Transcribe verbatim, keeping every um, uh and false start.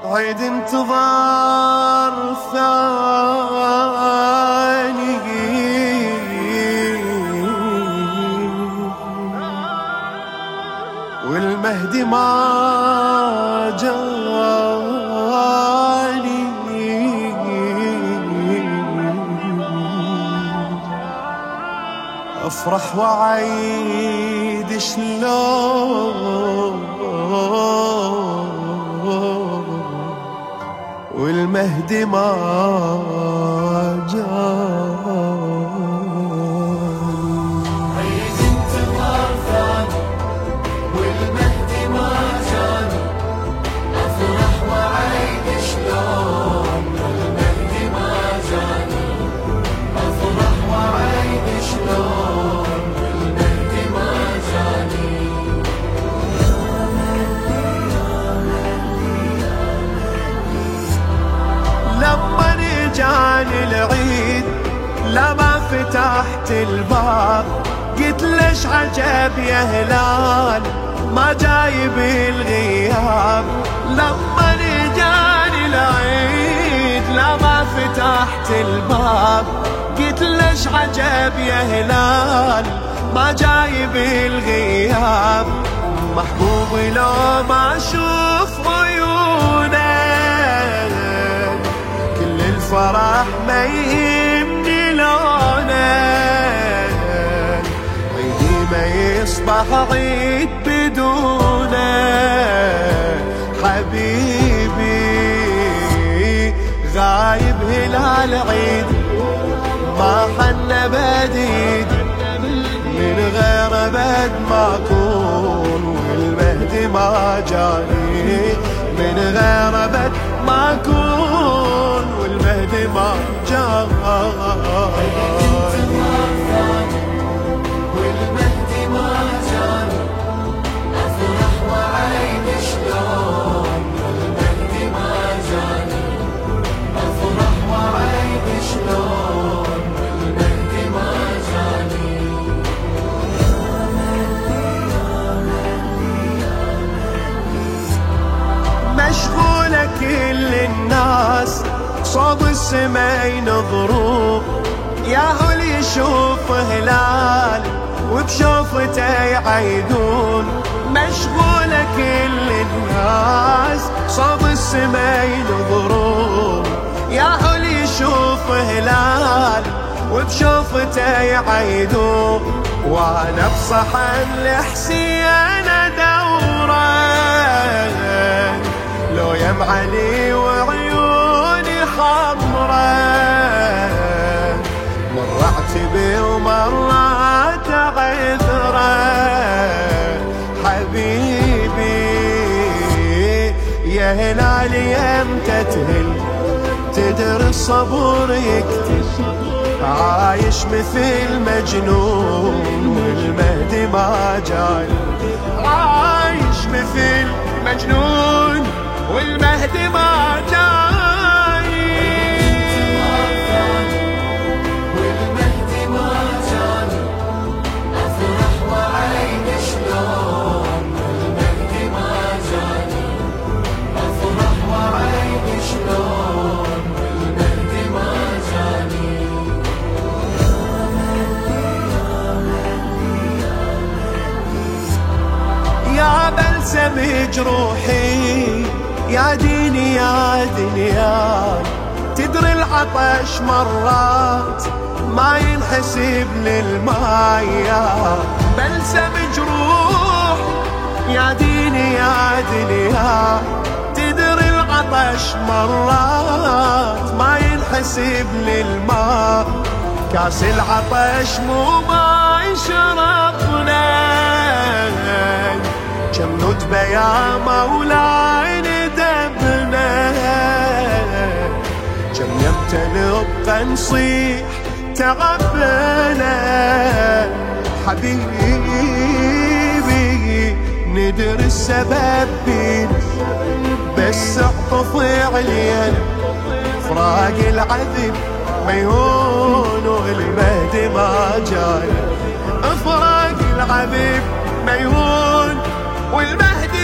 عيد انتظار ثاني والمهدي ما جاني، افرح وعيد شلون والمهدي ما جاني. عيد انتظار ثاني والمهدي ما جاني، افرح وعيد شلون والمهدي ما جاني، افرح وعيد شلون والمهدي ما جاني. لما جاني العيد لا ما فتحت الباب، قلت ليش عجب يا هلال ما جايب الغياب. لما جاني العيد لا ما فتحت الباب، قلت ليش عجب يا هلال ما جايب الغياب. محبوبي لو ما اشوف عيونك الفرح ما يهمني لونك، عيدي ما يصبح عيد بدونك. حبيبي غايب هلال عيد ما حن بديد، من غير بد ما اكون والمهدي ما جاني، من غير بد ما اكون والمهدي ما جاني. والمهدي ما جاني، افرح وعيد شلون والمهدي ما جاني، افرح وعيد شلون والمهدي ما جاني. مشغولة كل الناس صوب السما ينظروا، ياهو يشوف هلال وبشوفته يعيدون. مشغولة كل الناس صوب السما ينظرون، ياهو يشوف هلال وبشوفته يعيدون. وانا بصحن لحسين ادوره لو يم علي وعيوني حمرة، مرة اعتبر ومرة تعذره. حبيبي يا هلال يمتى تهل تدري الصبر يكتب، عايش مثل مجنون والمهدي ما جاني، عايش مثل مجنون والمهدي ما جاني. والمهدي ما جاني، افرح وعيد شلون والمهدي ما جاني، افرح وعيد شلون والمهدي ما جاني. يا بلسم جروحي يا ديني يا دنياي، تدري العطش مرات ما ينحسب للماي. يا بلسم جروح يا ديني يا دنياي، تدري العطش مرات ما ينحسب للماء. كاس العطش مو ما يشربنا، كم ندبة يا مولاي ندبنا، كم يمتى نبقى نصيح تعبنا. حبيبي ندري السبب بينا، بس اعطف علينا فراق العذب ما يهون والمهدي ما جانا. فراق العذب ما يهون والمهدي